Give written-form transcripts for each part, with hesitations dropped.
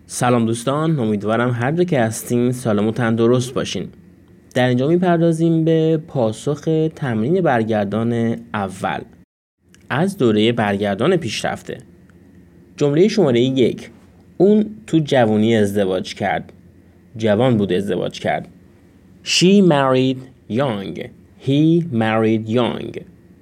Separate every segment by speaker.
Speaker 1: سلام دوستان، امیدوارم هر جا که هستین سالم و تندرست باشین. در اینجا میپردازیم به پاسخ تمرین برگردان اول از دوره برگردان پیشرفته. جمله شماره 1: اون تو جوانی ازدواج کرد. جوان بود ازدواج کرد. She married young. He married young.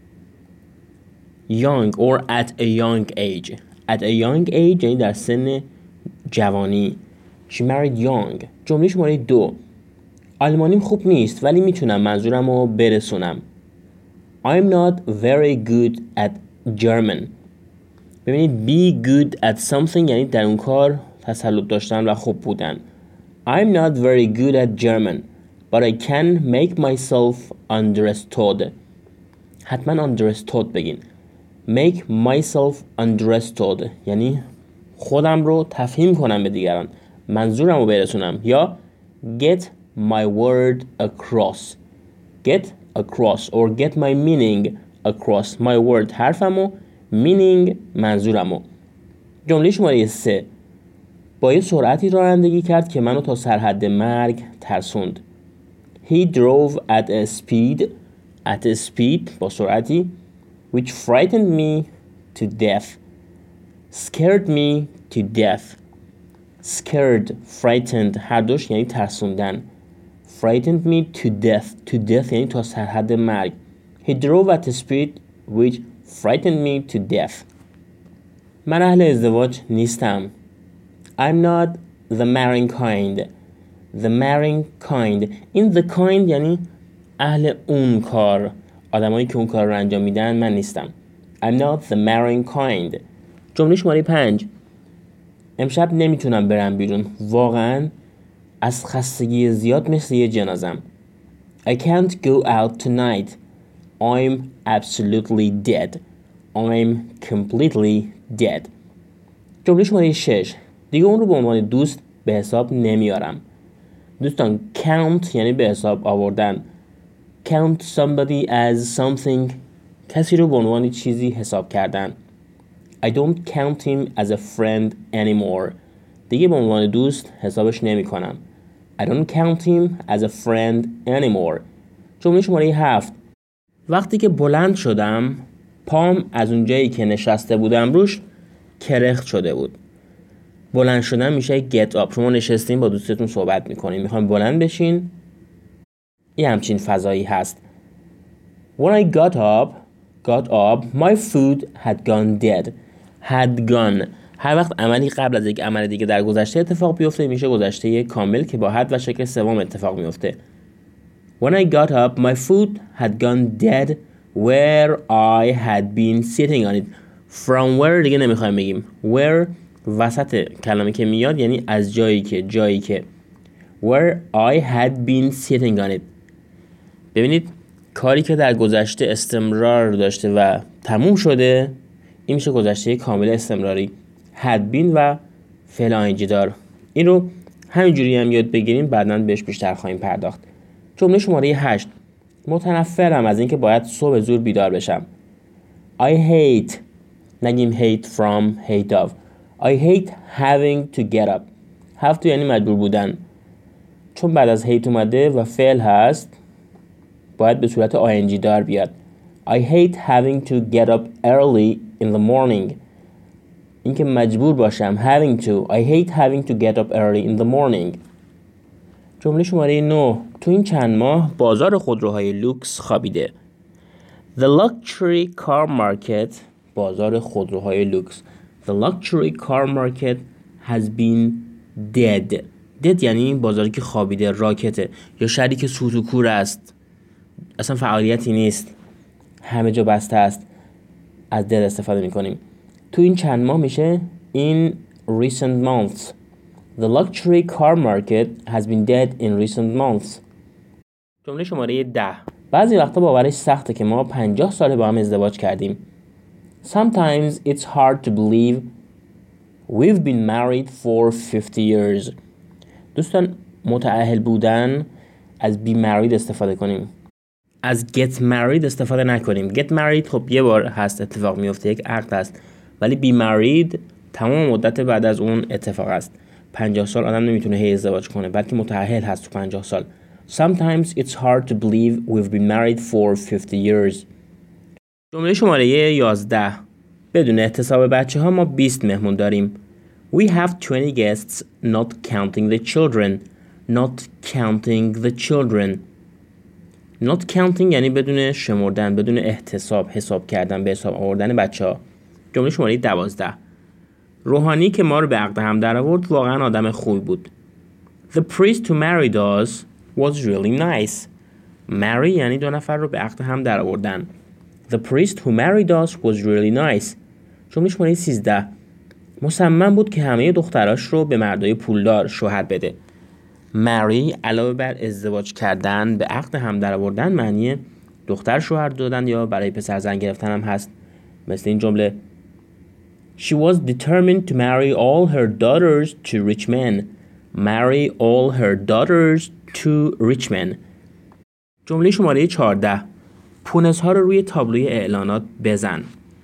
Speaker 1: Young or at a young age. At a young age یعنی در سن جوانی. She married young. جمله شماره 2: آلمانیم خوب نیست ولی میتونم منظورم رو برسونم. I'm not very good at German. ببینید be good at something یعنی در اون کار تسلط داشتن و خوب بودن. I'm not very good at German but I can make myself understood. حتما understood بگین. Make myself understood یعنی خودم رو تفهیم کنم به دیگران، منظورم رو برسونم. یا get my word across. Get across or get my meaning across. My word حرفمو، meaning منظورمو. جمله شماره 3: با یه سرعتی رانندگی کرد که منو تا سرحد مرگ ترسوند. He drove at a speed با سرعتی which frightened me to death. Scared me to death. Scared, frightened هر دوش یعنی ترسوندن. Frightened me to death. To death یعنی تا سرحد مرگ. He drove at a speed which frightened me to death. من اهل ازدواج نیستم. I'm not the marrying kind. The marrying kind. این the kind یعنی اهل اون کار، آدمایی که اون کار رو انجام میدن من نیستم. I'm not the marrying kind. جمله شماره 5: امشب نمیتونم برم بیرون. واقعا از خستگی زیاد مثل یه جنازم. I can't go out tonight. I'm absolutely dead. I'm completely dead. جمله شماره 6: دیگه اون رو به عنوان دوست به حساب نمیارم. دوستان count یعنی به حساب آوردن. Count somebody as something. کسی رو به عنوان چیزی حساب کردن. I don't count him as a friend anymore. دیگه به عنوان دوست حسابش نمی کنم. I don't count him as a friend anymore. جمله شماره 7: وقتی که بلند شدم پام از اون جایی که نشسته بودم روش کرخت شده بود. بلند شدن میشه get up. شما نشستین با دوستتون صحبت میکنین، میخواین بلند بشین، یه همچین فضایی هست. When I got up, my foot had gone dead. Had gone. هر وقت عملی قبل از یک عمل دیگه در گذشته اتفاق بیفته میشه گذشته کامل که با had و شکل سوم اتفاق میفته. When I got up, my foot had gone dead where I had been sitting on it. From where دیگه نمیخوایم بگیم. Where وسط کلمه که میاد یعنی از جایی که. Where I had been sitting on it. ببینید کاری که در گذشته استمرار داشته و تموم شده این میشه گذشته کامل استمراری. had been و فعل ing دار. این رو همینجوری هم یاد بگیریم، بعداً بهش بیشتر خواهیم پرداخت. جمله شماره 8: متنفرم از اینکه باید صبح زور بیدار بشم. I hate نگیم hate from hate of. I hate having to get up. have to یعنی مجبور بودن. چون بعد از hate اومده و فعل هست باید به صورت ing دار بیاد. I hate having to get up early in the morning. اینکه مجبور باشم having to. I hate having to get up early in the morning. جمله شماره 9: تو این چند ماه بازار خودروهای لوکس خوابیده. The luxury car market. بازار خودروهای لوکس. The luxury car market has been dead. dead یعنی بازاری که خوابیده، راکته یا شهری که سوت و کور است، اصلا فعالیتی نیست، همه جا بسته است. از dead استفاده میکنیم. تو این چند ماه میشه in recent months. The luxury car market has been dead in recent months. جمله شماره 10: بعضی وقتا باورش سخته که ما 50 ساله با هم ازدواج کردیم. Sometimes it's hard to believe we've been married for 50 years. دوستان متأهل بودن از be married استفاده کنیم، از get married استفاده نکنیم. get married خب یه بار هست اتفاق میفته، یک عقد هست، ولی be married تمام مدت بعد از اون اتفاق است. 50 سال آدم نمیتونه هی ازدواج کنه، بلکه متأهل هست تو 50 سال. Sometimes it's hard to believe we've been married for 50 years. جمله شماره 11. بدون احتساب بچه ها ما 20 مهمون داریم. We have 20 guests not counting the children. Not counting the children. Not counting یعنی بدون شمردن، بدون احتساب، حساب کردن، به حساب آوردن بچه ها. جمله شماره 12. روحانی که ما رو به عقد هم در آورد واقعا آدم خوبی بود. The priest who married us was really nice. Marry یعنی دو نفر رو به عقد هم در آوردن. The priest who married us was really nice. جمله شماره 13. مصمم بود که همه دختراش رو به مردای پولدار شوهر بده. Marry علاوه بر ازدواج کردن، به عقد هم در آوردن معنی دختر شوهر دادن یا برای پسر زن گرفتن هم هست. مثل این جمله She was determined to marry all her daughters to rich men. Marry all her daughters to rich men. جمله شماره 14. پونس ها رو روی تابلوی اعلانات بزن.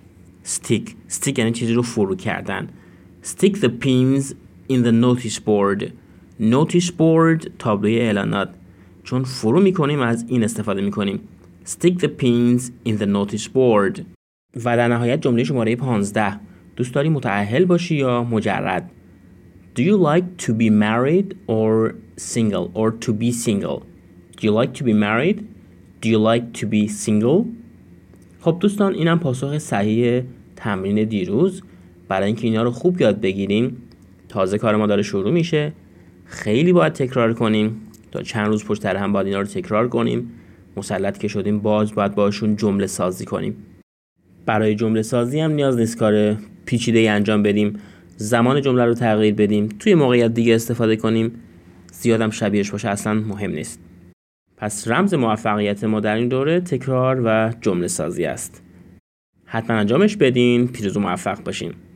Speaker 1: Stick یعنی چیزی رو فرو کردن. Stick the pins in the notice board. Notice board تابلوی اعلانات. چون فرو میکنیم از این استفاده میکنیم. Stick the pins in the notice board. و در نهایت جمله شماره 15. دوست داری متأهل باشی یا مجرد؟ Do you like to be married or single or to be single? Do you like to be married? Do you like to be single? خب دوستان اینم پاسخ صحیح تمرین دیروز. برای اینکه اینا رو خوب یاد بگیریم، تازه کار ما داره شروع میشه، خیلی باید تکرار کنیم. تا چند روز پشت سر هم باید اینا رو تکرار کنیم. مسلط که شدیم باید باشون جمله سازی کنیم. برای جمله سازی هم نیاز نیست کار پیچیده‌ای انجام بدیم. زمان جمله رو تغییر بدیم، توی موقعیت دیگه استفاده کنیم، زیادم شبیهش باشه اصلا مهم نیست. پس رمز موفقیت ما در این دوره تکرار و جمله سازی است. حتما انجامش بدین. پیروز و موفق باشین.